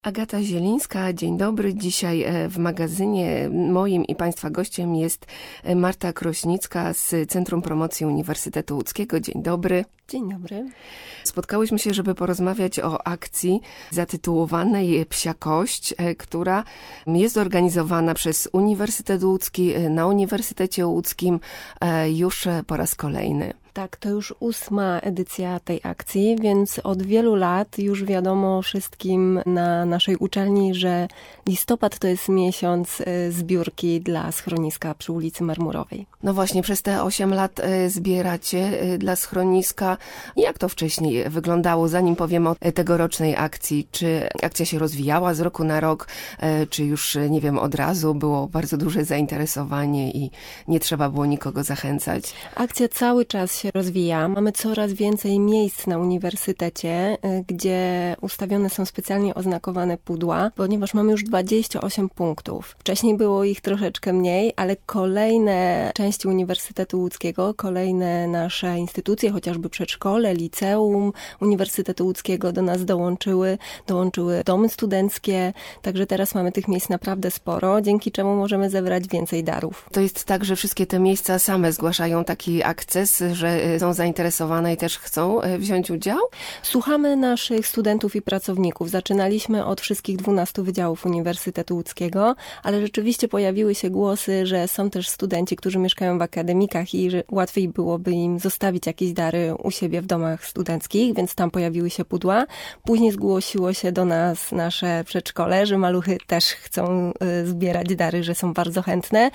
Agata Zielińska, dzień dobry. Dzisiaj w magazynie moim i Państwa gościem jest Marta Krośnicka z Centrum Promocji Uniwersytetu Łódzkiego. Dzień dobry. Dzień dobry. Spotkałyśmy się, żeby porozmawiać o akcji zatytułowanej Psia Kość, która jest organizowana przez Uniwersytet Łódzki na Uniwersytecie Łódzkim już po raz kolejny. Tak, to już 8. edycja tej akcji, więc od wielu lat już wiadomo wszystkim na naszej uczelni, że listopad to jest miesiąc zbiórki dla schroniska przy ulicy Marmurowej. No właśnie, przez te 8 lat zbieracie dla schroniska. Jak to wcześniej wyglądało, zanim powiemy o tegorocznej akcji? Czy akcja się rozwijała z roku na rok, czy już, nie wiem, od razu było bardzo duże zainteresowanie i nie trzeba było nikogo zachęcać? Akcja cały czas się rozwija. Mamy coraz więcej miejsc na uniwersytecie, gdzie ustawione są specjalnie oznakowane pudła, ponieważ mamy już 28 punktów. Wcześniej było ich troszeczkę mniej, ale kolejne części Uniwersytetu Łódzkiego, kolejne nasze instytucje, chociażby przedszkole, liceum Uniwersytetu Łódzkiego do nas dołączyły domy studenckie, także teraz mamy tych miejsc naprawdę sporo, dzięki czemu możemy zebrać więcej darów. To jest tak, że wszystkie te miejsca same zgłaszają taki akces, że są zainteresowane i też chcą wziąć udział? Słuchamy naszych studentów i pracowników. Zaczynaliśmy od wszystkich 12 wydziałów Uniwersytetu Łódzkiego, ale rzeczywiście pojawiły się głosy, że są też studenci, którzy mieszkają w akademikach i że łatwiej byłoby im zostawić jakieś dary u siebie w domach studenckich, więc tam pojawiły się pudła. Później zgłosiło się do nas nasze przedszkole, że maluchy też chcą zbierać dary, że są bardzo chętne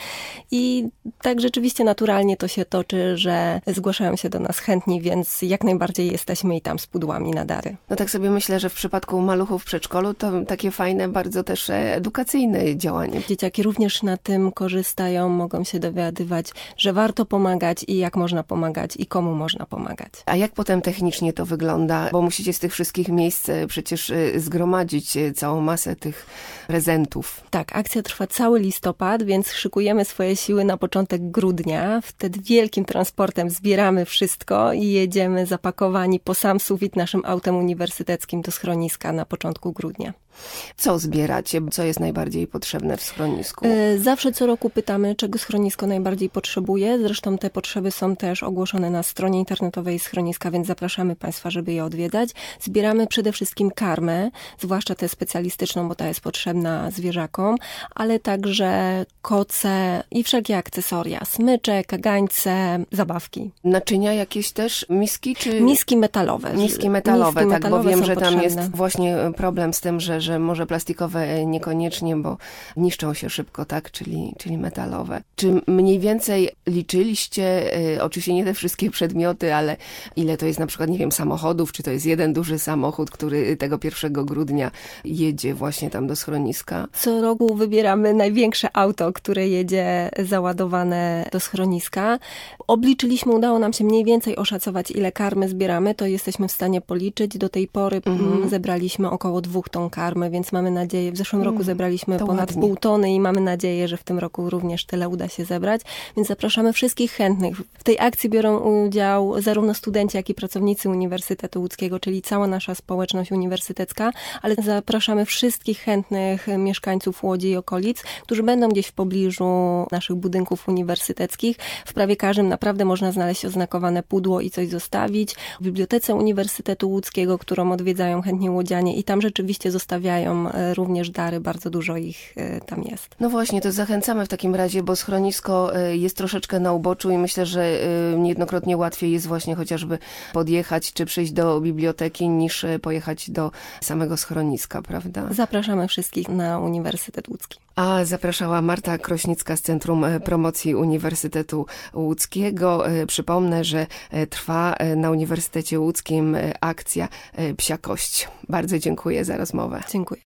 i tak rzeczywiście naturalnie to się toczy, że zgłaszają się do nas chętni, więc jak najbardziej jesteśmy i tam z pudłami na dary. No tak sobie myślę, że w przypadku maluchów w przedszkolu to takie fajne, bardzo też edukacyjne działanie. Dzieciaki również na tym korzystają, mogą się dowiadywać, że warto pomagać i jak można pomagać i komu można pomagać. A jak potem technicznie to wygląda? Bo musicie z tych wszystkich miejsc przecież zgromadzić całą masę tych prezentów. Tak, akcja trwa cały listopad, więc szykujemy swoje siły na początek grudnia. Wtedy wielkim transportem zbieramy wszystko i jedziemy zapakowani po sam sufit naszym autem uniwersyteckim do schroniska na początku grudnia. Co zbieracie? Co jest najbardziej potrzebne w schronisku? Zawsze co roku pytamy, czego schronisko najbardziej potrzebuje. Zresztą te potrzeby są też ogłoszone na stronie internetowej schroniska, więc zapraszamy Państwa, żeby je odwiedzać. Zbieramy przede wszystkim karmę, zwłaszcza tę specjalistyczną, bo ta jest potrzebna zwierzakom, ale także koce i wszelkie akcesoria, smycze, kagańce, zabawki. Naczynia jakieś też? Miski czy... Miski metalowe. Miski metalowe, tak, bo wiem, że tam potrzebne. jest właśnie problem z tym, że może plastikowe niekoniecznie, bo niszczą się szybko, tak? Czyli metalowe. Czy mniej więcej liczyliście, oczywiście nie te wszystkie przedmioty, ale ile to jest na przykład, nie wiem, samochodów, czy to jest jeden duży samochód, który tego 1 grudnia jedzie właśnie tam do schroniska? Co roku wybieramy największe auto, które jedzie załadowane do schroniska. Obliczyliśmy, udało nam się mniej więcej oszacować, ile karmy zbieramy, to jesteśmy w stanie policzyć. Do tej pory zebraliśmy około 2 ton karmy, więc mamy nadzieję, w zeszłym roku zebraliśmy ponad pół tony i mamy nadzieję, że w tym roku również tyle uda się zebrać, więc zapraszamy wszystkich chętnych. W tej akcji biorą udział zarówno studenci, jak i pracownicy Uniwersytetu Łódzkiego, czyli cała nasza społeczność uniwersytecka, ale zapraszamy wszystkich chętnych mieszkańców Łodzi i okolic, którzy będą gdzieś w pobliżu naszych budynków uniwersyteckich. W prawie każdym naprawdę można znaleźć oznakowane pudło i coś zostawić. W Bibliotece Uniwersytetu Łódzkiego, którą odwiedzają chętnie łodzianie i tam rzeczywiście zostawiają również dary, bardzo dużo ich tam jest. No właśnie, to zachęcamy w takim razie, bo schronisko jest troszeczkę na uboczu i myślę, że niejednokrotnie łatwiej jest właśnie chociażby podjechać czy przyjść do biblioteki niż pojechać do samego schroniska, prawda? Zapraszamy wszystkich na Uniwersytet Łódzki. A zapraszała Marta Krośnicka z Centrum Promocji Uniwersytetu Łódzkiego. Przypomnę, że trwa na Uniwersytecie Łódzkim akcja Psia Kość. Bardzo dziękuję za rozmowę. Dziękuję.